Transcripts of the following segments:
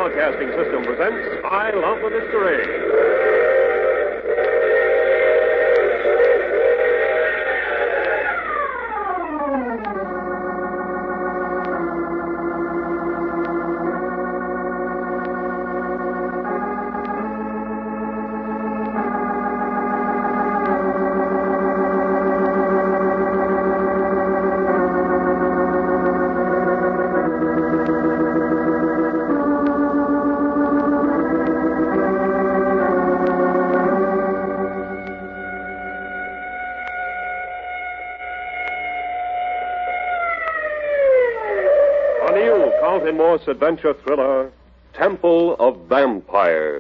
Broadcasting System presents I Love the Mystery. Carlton Morse adventure thriller, Temple of Vampires.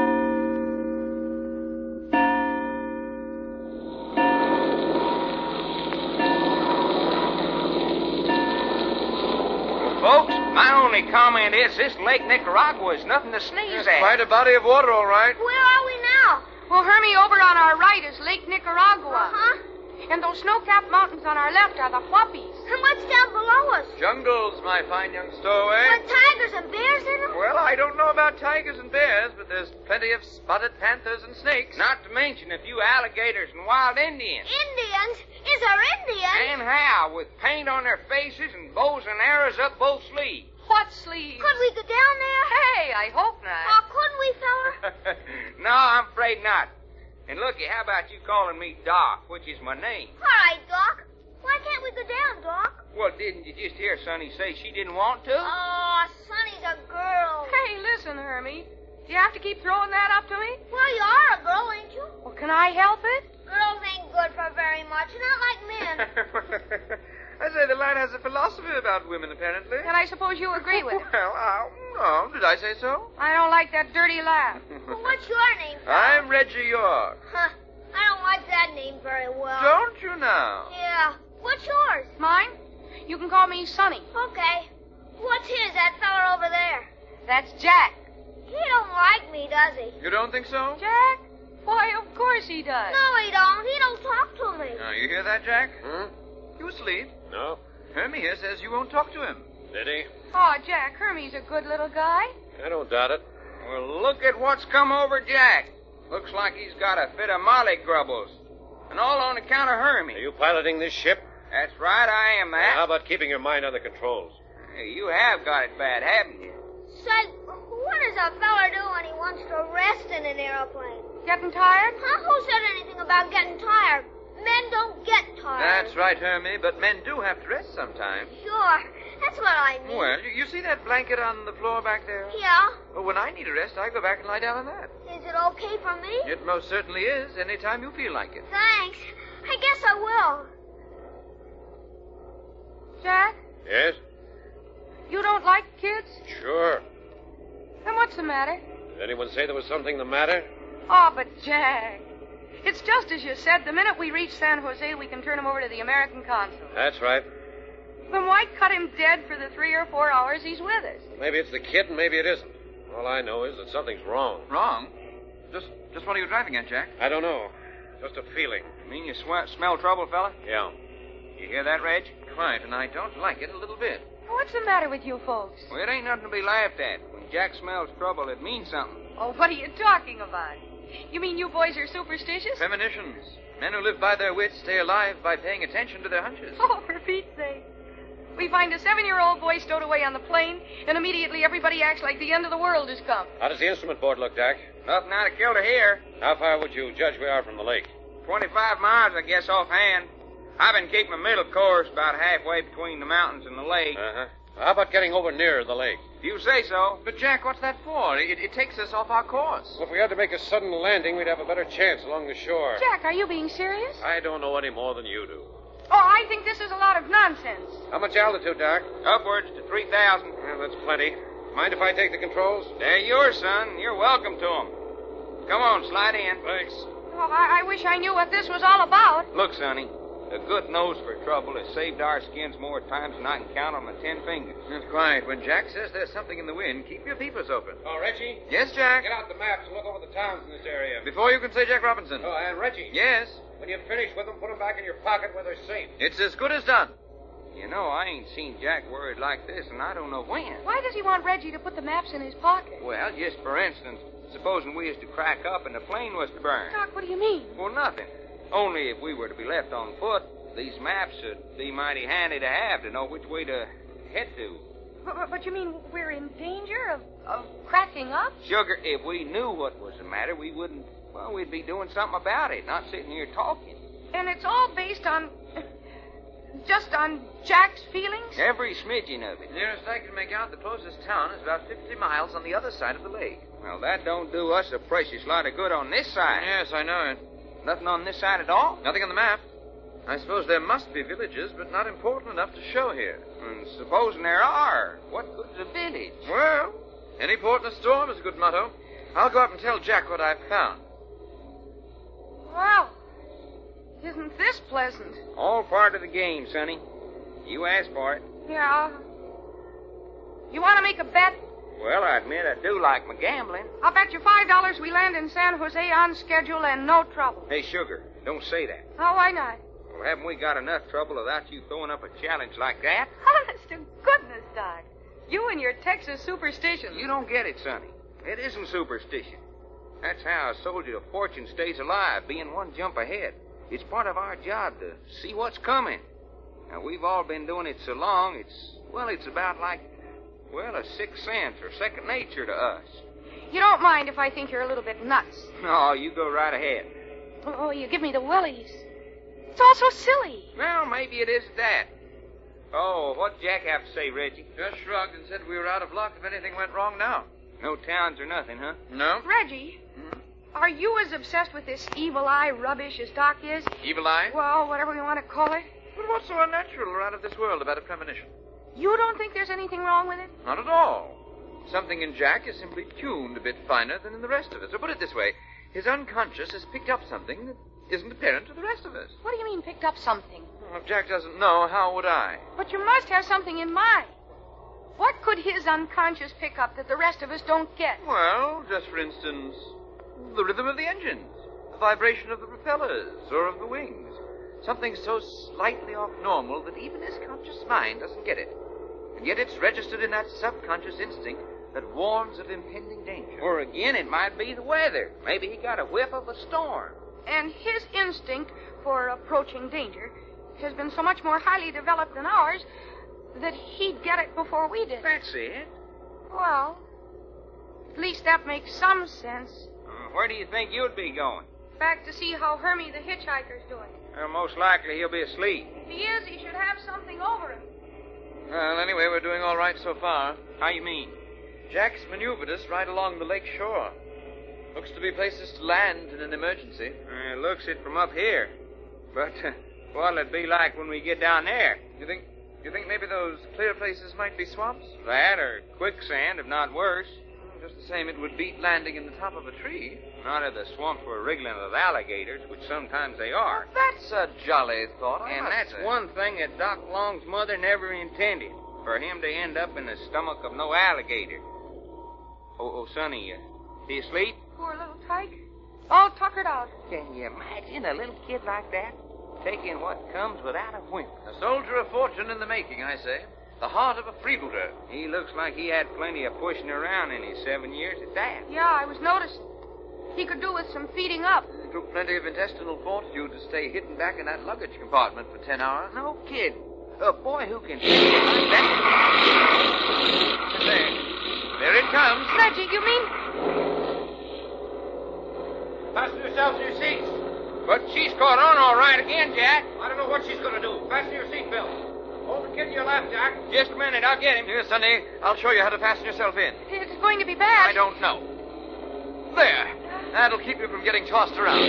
Folks, my only comment is this Lake Nicaragua is nothing to sneeze at. Quite a body of water, all right. Where are we now? Well, Hermie, over on our right is Lake Nicaragua. Uh-huh. And those snow-capped mountains on our left are the Whoppies. And what's down below us? Jungles, my fine young stowaway. With tigers and bears in them? Well, I don't know about tigers and bears, but there's plenty of spotted panthers and snakes. Not to mention a few alligators and wild Indians. Indians? Is there Indians? And how? With paint on their faces and bows and arrows up both sleeves. What sleeves? Could we go down there? Hey, I hope not. Oh, couldn't we, fella? No, I'm afraid not. And looky, how about you calling me Doc, which is my name? All right, Doc. Why can't we go down, Doc? Well, didn't you just hear Sonny say she didn't want to? Oh, Sonny's a girl. Hey, listen, Hermie. Do you have to keep throwing that up to me? Well, you are a girl, ain't you? Well, can I help it? Girls ain't good for very much, not like men. I say the lad has a philosophy about women, apparently. And I suppose you agree with it. Well, no. Did I say so? I don't like that dirty laugh. Well, what's your name, fella? I'm Reggie York. Huh. I don't like that name very well. Don't you now? Yeah. What's yours? Mine? You can call me Sonny. Okay. What's his, that fella over there? That's Jack. He don't like me, does he? You don't think so? Jack? Why, of course he does. No, he don't. He don't talk to me. Now, you hear that, Jack? Hmm? You asleep? No. Hermie here says you won't talk to him. Did he? Oh, Jack, Hermie's a good little guy. I don't doubt it. Well, look at what's come over Jack. Looks like he's got a fit of molly grubbles. And all on account of Hermie. Are you piloting this ship? That's right, I am that. How about keeping your mind on the controls? Hey, you have got it bad, haven't you? Say, what does a fella do when he wants to rest in an airplane? Getting tired? Huh? Who said anything about getting tired? Men don't get tired. That's right, Hermie, but men do have to rest sometimes. Sure. That's what I mean. Well, you see that blanket on the floor back there? Yeah? Well, when I need a rest, I go back and lie down on that. Is it okay for me? It most certainly is, any time you feel like it. Thanks. I guess I will. Jack, Yes? you don't like kids? Sure. Then what's the matter? Did anyone say there was something the matter? Oh, but Jack, it's just as you said. The minute we reach San Jose, we can turn him over to the American consul. That's right. Then why cut him dead for the 3 or 4 hours he's with us? Maybe it's the kid and maybe it isn't. All I know is that something's wrong. Wrong? Just what are you driving at, Jack? I don't know. Just a feeling. You mean you smell trouble, fella? Yeah. You hear that, Reg? Quite, and I don't like it a little bit. What's the matter with you folks? Well, it ain't nothing to be laughed at. When Jack smells trouble, it means something. Oh, what are you talking about? You mean you boys are superstitious? Premonitions. Men who live by their wits stay alive by paying attention to their hunches. Oh, for Pete's sake. We find a 7-year-old boy stowed away on the plane, and immediately everybody acts like the end of the world has come. How does the instrument board look, Doc? Nothing out of kilter here. How far would you judge we are from the lake? 25 miles, I guess, offhand. I've been keeping a middle course about halfway between the mountains and the lake. Uh-huh. How about getting over near the lake? If you say so. But, Jack, what's that for? It takes us off our course. Well, if we had to make a sudden landing, we'd have a better chance along the shore. Jack, are you being serious? I don't know any more than you do. Oh, I think this is a lot of nonsense. How much altitude, Doc? Upwards to 3,000. Well, that's plenty. Mind if I take the controls? They're yours, son. You're welcome to them. Come on, slide in. Thanks. Oh, I wish I knew what this was all about. Look, Sonny, a good nose for trouble has saved our skins more times than I can count on my 10 fingers. That's quiet. When Jack says there's something in the wind, keep your peepers open. Oh, Reggie? Yes, Jack? Get out the maps and look over the towns in this area. Before you can say Jack Robinson. Oh, and Reggie? Yes? When you finish with them, put them back in your pocket where they're safe. It's as good as done. You know, I ain't seen Jack worried like this, and I don't know when. Why does he want Reggie to put the maps in his pocket? Well, just for instance, supposing we was to crack up and the plane was to burn. Doc, what do you mean? Well, nothing. Only if we were to be left on foot, these maps would be mighty handy to have to know which way to head to. But you mean we're in danger of cracking up? Sugar, if we knew what was the matter, we wouldn't, well, we'd be doing something about it, not sitting here talking. And it's all based on... just on Jack's feelings? Every smidgen of it. Nearest I can make out, the closest town is about 50 miles on the other side of the lake. Well, that don't do us a precious lot of good on this side. Yes, I know it. Nothing on this side at all? Nothing on the map. I suppose there must be villages, but not important enough to show here. And supposing there are, what good's a village? Well, any port in a storm is a good motto. I'll go up and tell Jack what I've found. Well, isn't this pleasant? All part of the game, Sonny. You asked for it. Yeah. You want to make a bet? Well, I admit I do like my gambling. I'll bet you $5 we land in San Jose on schedule and no trouble. Hey, Sugar, don't say that. Oh, why not? Well, haven't we got enough trouble without you throwing up a challenge like that? Honest to goodness, Doc. You and your Texas superstitions. You don't get it, Sonny. It isn't superstition. That's how a soldier of fortune stays alive, being one jump ahead. It's part of our job to see what's coming. Now, we've all been doing it so long, it's about like, well, a sixth sense or second nature to us. You don't mind if I think you're a little bit nuts. No, you go right ahead. Oh, you give me the willies. It's all so silly. Well, maybe it isn't that. Oh, what'd Jack have to say, Reggie? Just shrugged and said we were out of luck if anything went wrong now. No towns or nothing, huh? No? Reggie, are you as obsessed with this evil eye rubbish as Doc is? Evil eye? Well, whatever you want to call it. But what's so unnatural or out of this world about a premonition? You don't think there's anything wrong with it? Not at all. Something in Jack is simply tuned a bit finer than in the rest of us. Or put it this way, his unconscious has picked up something that isn't apparent to the rest of us. What do you mean, picked up something? Well, if Jack doesn't know, how would I? But you must have something in mind. What could his unconscious pick up that the rest of us don't get? Well, just for instance, the rhythm of the engines, the vibration of the propellers, or of the wings. Something so slightly off normal that even his conscious mind doesn't get it. And yet it's registered in that subconscious instinct that warns of impending danger. Or again, it might be the weather. Maybe he got a whiff of a storm. And his instinct for approaching danger has been so much more highly developed than ours that he'd get it before we did. That's it. Well, at least that makes some sense. Where do you think you'd be going? Back to see how Hermie the hitchhiker's doing. Well, most likely he'll be asleep. If he is, he should have something over him. Well, anyway, we're doing all right so far. How you mean? Jack's maneuvered us right along the lake shore. Looks to be places to land in an emergency. Looks it from up here. But what'll it be like when we get down there? You think maybe those clear places might be swamps? That or quicksand, if not worse. Just the same, it would beat landing in the top of a tree. Not if the swamps were wriggling with alligators, which sometimes they are. That's a jolly thought, And that's one thing that Doc Long's mother never intended, for him to end up in the stomach of no alligator. Oh, Sonny, is he asleep? Poor little tyke. All tuckered out. Can you imagine a little kid like that taking what comes without a whimper? A soldier of fortune in the making, I say. The heart of a freebooter. He looks like he had plenty of pushing around in his 7 years at that. Yeah, I was noticing. He could do with some feeding up. It took plenty of intestinal fortitude to stay hidden back in that luggage compartment for 10 hours. No kidding. A boy who can think like that. There it comes. Reggie, you mean? Fasten yourselves to your seats. But she's caught on all right again, Jack. I don't know what she's going to do. Fasten your seatbelt. Hold the kid in your lap, Jack. Just a minute, I'll get him. Here, Sonny, I'll show you how to fasten yourself in. It's going to be bad. I don't know. There. That'll keep you from getting tossed around.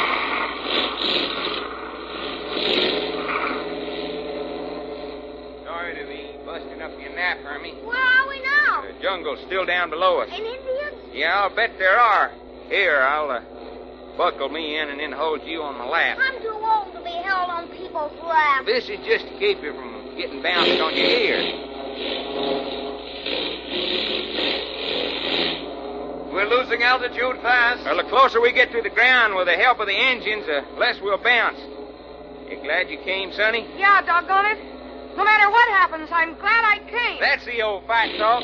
Sorry to be busting up your nap, Hermie. Where are we now? The jungle's still down below us. In Indians? Yeah, I'll bet there are. Here, I'll buckle me in and then hold you on my lap. I'm too old to be held on people's laps. This is just to keep you from getting bounced on your ear. We're losing altitude fast. Well, the closer we get to the ground with the help of the engines, the less we'll bounce. You glad you came, Sonny? Yeah, doggone it. No matter what happens, I'm glad I came. That's the old fact, dog.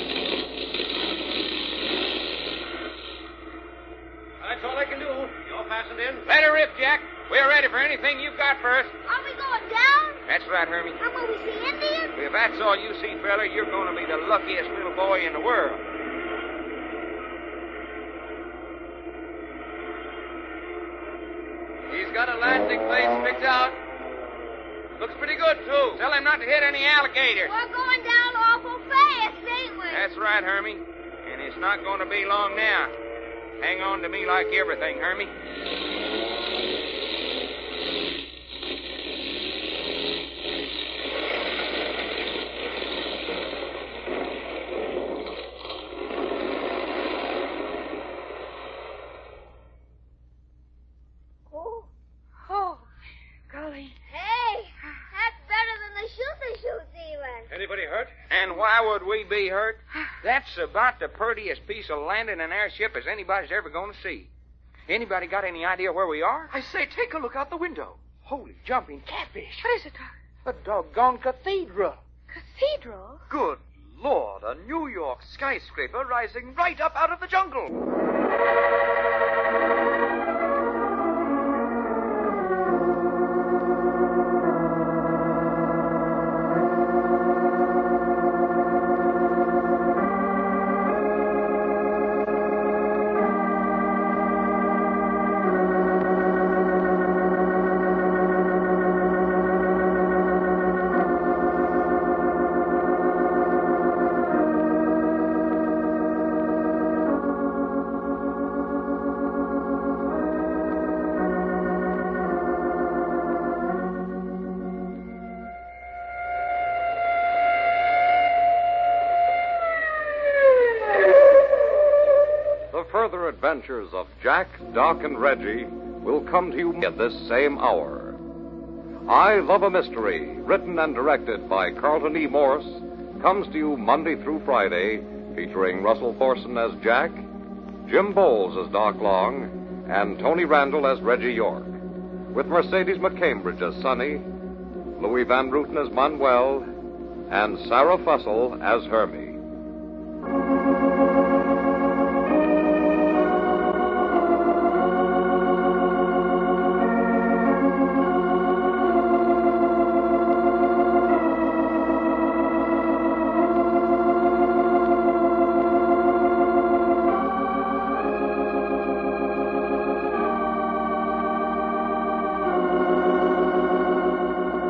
That's all I can do. You're fastened in. Let her rip, Jack. We're ready for anything you've got for us. Are we going down? That's right, Hermie. And will we see Indians? If that's all you see, fella, you're going to be the luckiest little boy in the world. He's got a landing place picked out. Looks pretty good, too. Tell him not to hit any alligators. We're going down awful fast, ain't we? That's right, Hermie. And it's not going to be long now. Hang on to me like everything, Hermie. Oh, golly. Hey, that's better than the shoots even. Anybody hurt? And why would we be hurt? That's about the prettiest piece of landing an airship as anybody's ever going to see. Anybody got any idea where we are? I say, take a look out the window. Holy jumping catfish. What is it, Doc? A doggone cathedral. Cathedral? Good Lord, a New York skyscraper rising right up out of the jungle. Further adventures of Jack, Doc, and Reggie will come to you at this same hour. I Love a Mystery, written and directed by Carlton E. Morse, comes to you Monday through Friday, featuring Russell Thorson as Jack, Jim Bowles as Doc Long, and Tony Randall as Reggie York, with Mercedes McCambridge as Sonny, Louis Van Ruten as Manuel, and Sarah Fussell as Hermie.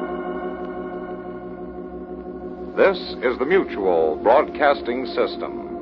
This is the Mutual Broadcasting System.